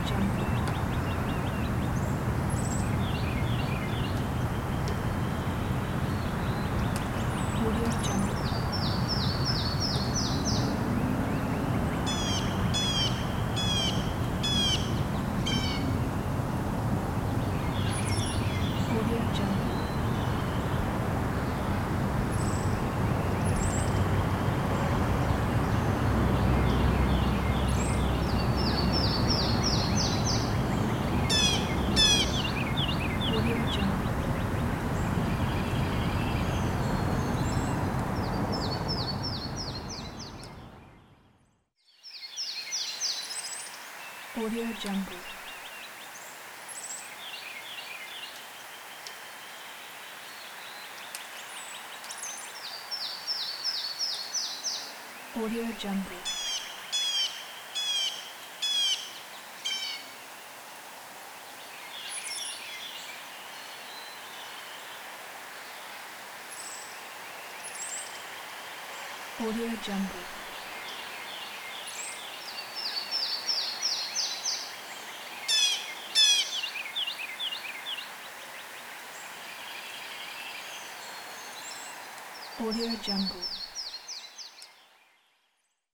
Jungle. Audio Jungle. Audio Jungle. Audio Jungle. Audio Jungle. Audio Jungle. Audio Jungle. Audio Jungle.